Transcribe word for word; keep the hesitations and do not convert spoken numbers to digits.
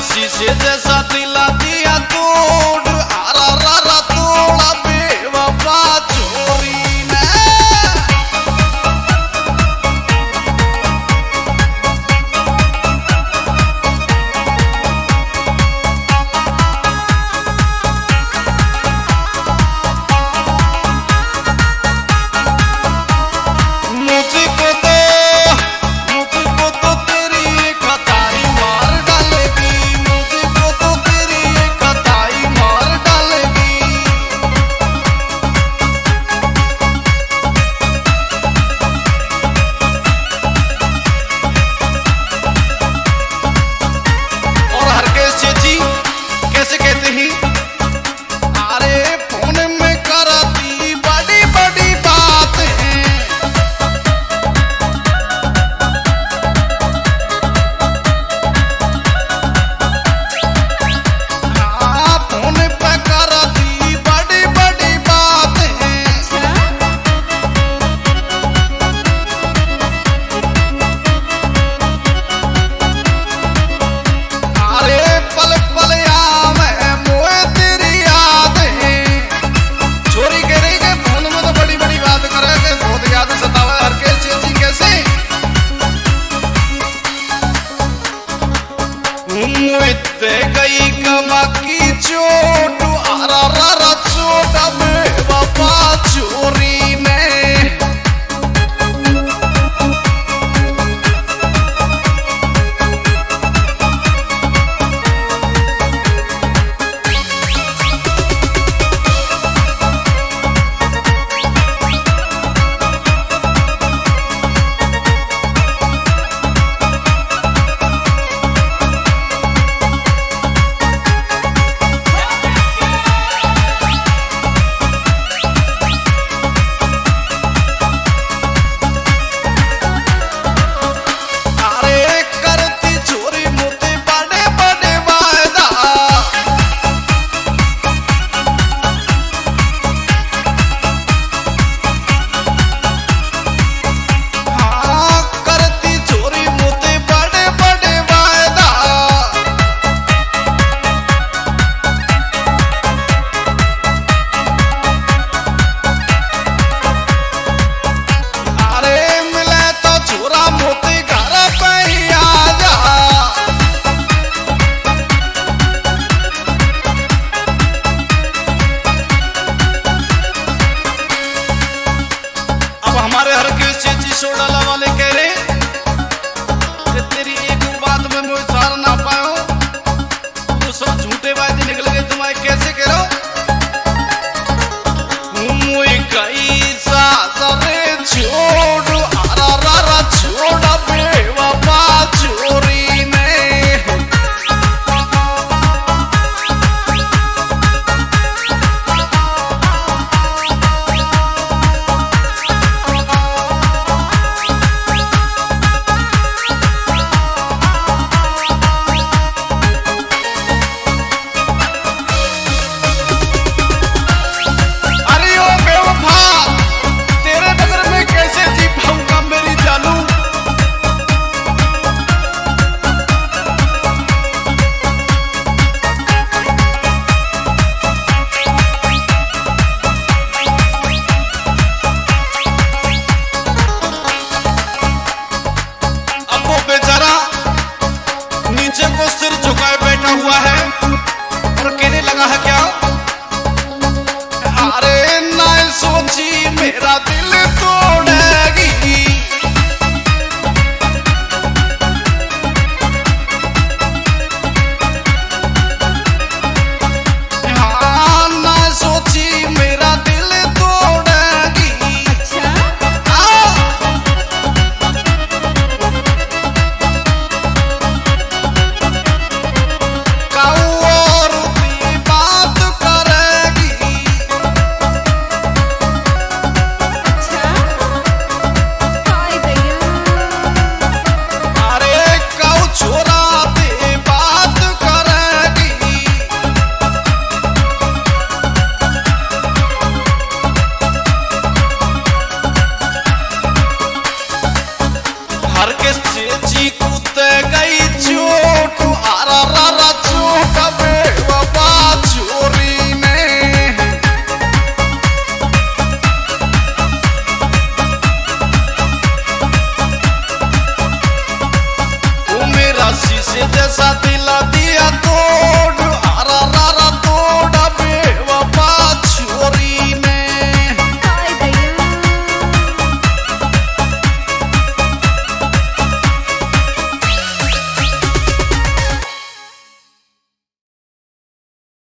शीशे जैसा दिला दिया तोड़ आरा रा रा तोड़ा बेवफा चोरी ने। मुझको तो मुझको तो तेरी एक खताई मार डालेगी, मुझको तो तेरी एक खताई मार डालेगी। और हरकेश जी कैसे कहते हैं, अरे फोन में कराती बड़ी बड़ी बात है, हाँ फोन पे कराती बड़ी बड़ी बात है। अरे पल पल याम है मोए तेरी याद है। चोरी करेंगे फोन में तो बड़ी बड़ी बात करेंगे, बहुत याद सतावा हरकेश जी कैसे। मुझते गई कमा की चोट आरा रा रा चोट बेवफा चोरी ने। अरे करती चोरी मोती बड़े बड़े वायदा, हाँ करती चोरी मोती बड़े बड़े वायदा। अरे मिले तो छोरा मोती घर पे ही आ जा। अब हमारे हरकेश जी सोडाला वाले कह रहे कि तेरी एक बात में मुझे सार ना पायो तो सब झूठे वादे निकल गए, तुम्हारे कैसे कह रहे हो। मुझे कई सारे छोड़ आरा रा रा छोड़ा बेवफा चोरी ने। अरे ओ बेवफा तेरे नजर में कैसे जी पाऊंगा मेरी जानू। अब वो बेचारा नीचे को सिर झुकाए बैठा हुआ है,